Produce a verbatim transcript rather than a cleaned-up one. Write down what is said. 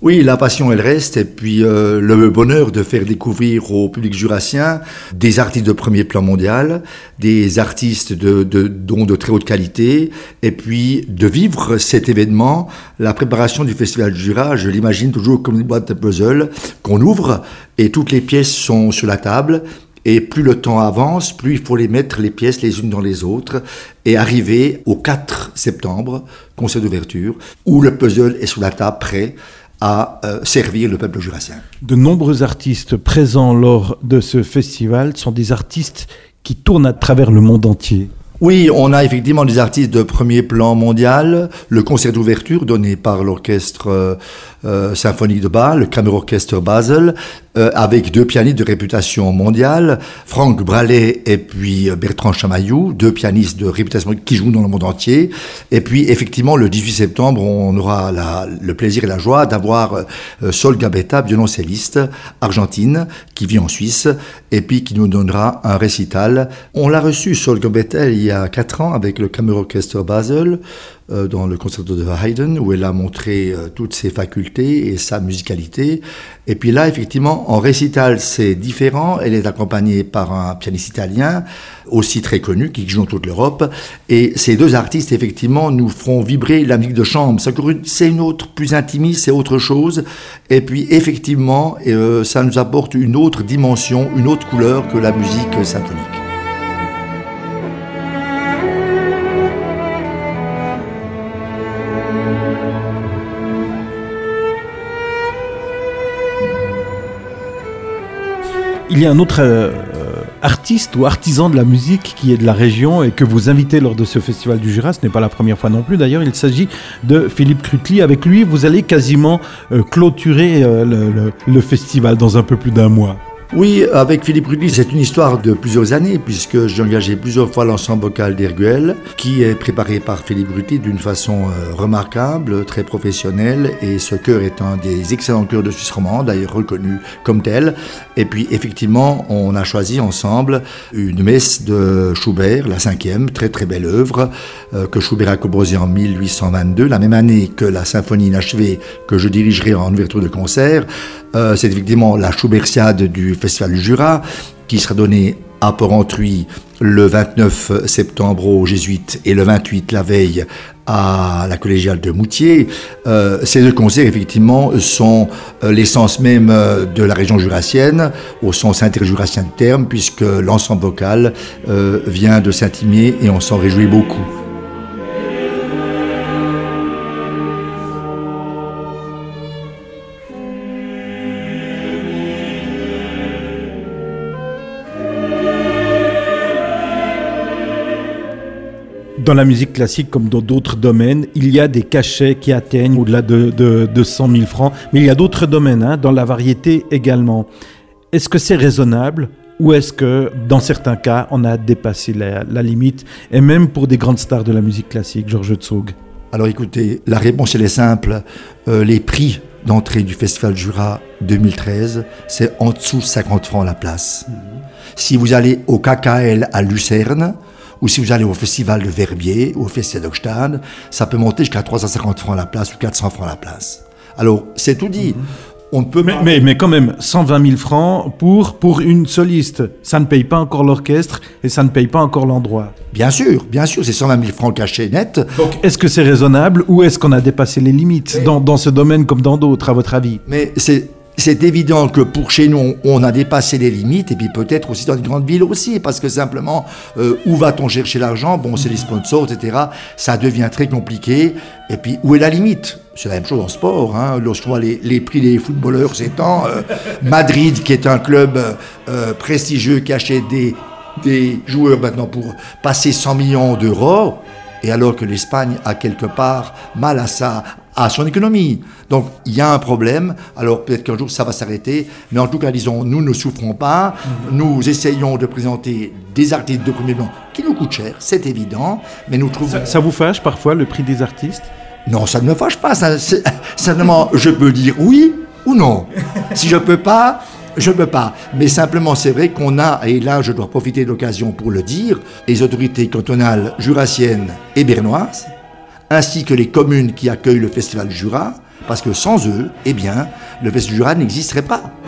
Oui, la passion, elle reste, et puis euh, le bonheur de faire découvrir au public jurassien des artistes de premier plan mondial, des artistes de, de, dont de très haute qualité, et puis de vivre cet événement. La préparation du Festival du Jura, je l'imagine toujours comme une boîte de puzzle qu'on ouvre, et toutes les pièces sont sur la table. Et plus le temps avance, plus il faut les mettre les pièces les unes dans les autres et arriver au quatre septembre, concert d'ouverture, où le puzzle est sur la table prêt à euh, servir le peuple jurassien. De nombreux artistes présents lors de ce festival sont des artistes qui tournent à travers le monde entier. Oui, on a effectivement des artistes de premier plan mondial. Le concert d'ouverture donné par l'orchestre euh, euh, symphonique de Bâle, le Kammerorchester Basel, euh, avec deux pianistes de réputation mondiale, Franck Bralet et puis Bertrand Chamaillou, deux pianistes de réputation qui jouent dans le monde entier. Et puis effectivement, le dix-huit septembre, on aura la, le plaisir et la joie d'avoir euh, Sol Gabetta, violoncelliste argentine, qui vit en Suisse, et puis qui nous donnera un récital. On l'a reçu, Sol Gabetta, il y a quatre ans avec le Kammerorchester Basel euh, dans le concerto de Haydn, où elle a montré euh, toutes ses facultés et sa musicalité. Et puis là, effectivement, en récital, c'est différent. Elle est accompagnée par un pianiste italien, aussi très connu, qui joue dans toute l'Europe. Et ces deux artistes, effectivement, nous feront vibrer la musique de chambre. C'est une autre, plus intimiste, c'est autre chose. Et puis, effectivement, euh, ça nous apporte une autre dimension, une autre couleur que la musique symphonique. Il y a un autre euh, artiste ou artisan de la musique qui est de la région et que vous invitez lors de ce Festival du Jura. Ce n'est pas la première fois non plus. D'ailleurs, il s'agit de Philippe Krutli. Avec lui, vous allez quasiment euh, clôturer euh, le, le, le festival dans un peu plus d'un mois. Oui, avec Philippe Krutli, c'est une histoire de plusieurs années, puisque j'ai engagé plusieurs fois l'ensemble vocal d'Erguel, qui est préparé par Philippe Krutli d'une façon euh, remarquable, très professionnelle, et ce chœur est un des excellents chœurs de Suisse romande, d'ailleurs reconnu comme tel. Et puis, effectivement, on a choisi ensemble une messe de Schubert, la cinquième, très très belle œuvre, euh, que Schubert a composée en mille huit cent vingt-deux, la même année que la symphonie inachevée que je dirigerai en ouverture de concert. Euh, c'est effectivement la Schubertiade du Festival du Jura, qui sera donnée à Porrentruy le vingt-neuf septembre aux Jésuites et le vingt-huit la veille à la collégiale de Moutier. Euh, ces deux concerts, effectivement, sont euh, l'essence même euh, de la région jurassienne, au sens interjurassien du terme, puisque l'ensemble vocal euh, vient de Saint-Imier et on s'en réjouit beaucoup. Dans la musique classique, comme dans d'autres domaines, il y a des cachets qui atteignent au-delà de, de, de cent mille francs. Mais il y a d'autres domaines, hein, dans la variété également. Est-ce que c'est raisonnable ou est-ce que, dans certains cas, on a dépassé la, la limite, et même pour des grandes stars de la musique classique, Georges Zog? Alors écoutez, la réponse elle est simple. Euh, les prix d'entrée du Festival Jura deux mille treize, c'est en dessous de cinquante francs la place. Mmh. Si vous allez au K K L à Lucerne, ou si vous allez au festival de Verbier ou au festival d'Ogstad, ça peut monter jusqu'à trois cent cinquante francs la place ou quatre cents francs la place. Alors, c'est tout dit. Mmh. On ne peut mais, pas... mais, mais quand même, cent vingt mille francs pour, pour une soliste. Ça ne paye pas encore l'orchestre et ça ne paye pas encore l'endroit. Bien sûr, bien sûr, c'est cent vingt mille francs cachés net. Donc, est-ce que c'est raisonnable ou est-ce qu'on a dépassé les limites mais... dans, dans ce domaine comme dans d'autres, à votre avis? Mais c'est... C'est évident que pour chez nous, on a dépassé les limites, et puis peut-être aussi dans les grandes villes aussi, parce que simplement, euh, où va-t-on chercher l'argent? Bon, c'est les sponsors, et cetera. Ça devient très compliqué. Et puis, où est la limite? C'est la même chose en sport. Hein. Lorsqu'on voit les, les prix des footballeurs ces temps, euh, Madrid, qui est un club euh, prestigieux, qui achète des, des joueurs maintenant pour passer cent millions d'euros, et alors que l'Espagne a quelque part mal à ça, à son économie. Donc, il y a un problème. Alors, peut-être qu'un jour, ça va s'arrêter. Mais en tout cas, disons, nous ne souffrons pas. Mmh. Nous essayons de présenter des artistes de premier plan qui nous coûtent cher, c'est évident. Mais nous trouvons... Ça, ça vous fâche parfois, le prix des artistes? Non, ça ne me fâche pas. Ça, c'est... Simplement, je peux dire oui ou non. Si je ne peux pas, je ne peux pas. Mais simplement, c'est vrai qu'on a, et là, je dois profiter de l'occasion pour le dire, les autorités cantonales jurassiennes et bernoises, ainsi que les communes qui accueillent le Festival du Jura, Parce que sans eux, eh bien, le Ves du Jura n'existerait pas.